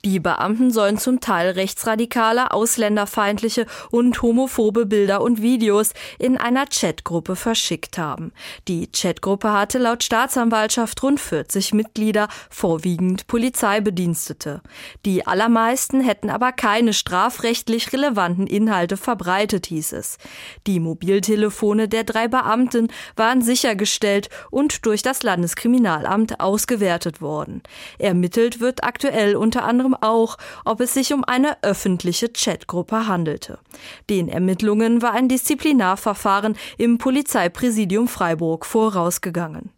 Die Beamten sollen zum Teil rechtsradikale, ausländerfeindliche und homophobe Bilder und Videos in einer Chatgruppe verschickt haben. Die Chatgruppe hatte laut Staatsanwaltschaft rund 40 Mitglieder, vorwiegend Polizeibedienstete. Die allermeisten hätten aber keine strafrechtlich relevanten Inhalte verbreitet, hieß es. Die Mobiltelefone der 3 Beamten waren sichergestellt und durch das Landeskriminalamt ausgewertet worden. Ermittelt wird aktuell unter anderem auch, ob es sich um eine öffentliche Chatgruppe handelte. Den Ermittlungen war ein Disziplinarverfahren im Polizeipräsidium Freiburg vorausgegangen.